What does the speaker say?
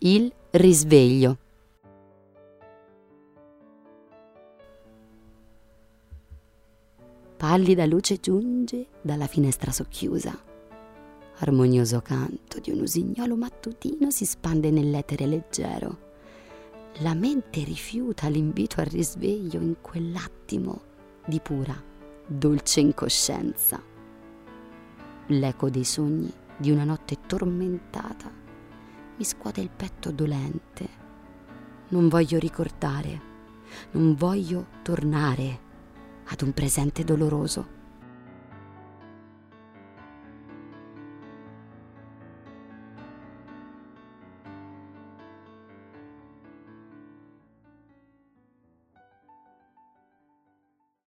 Il risveglio. Pallida luce giunge dalla finestra socchiusa. Armonioso canto di un usignolo mattutino si spande nell'etere leggero. La mente rifiuta l'invito al risveglio in quell'attimo di pura, dolce incoscienza. L'eco dei sogni di una notte tormentata mi scuote il petto dolente. Non voglio ricordare, non voglio tornare ad un presente doloroso.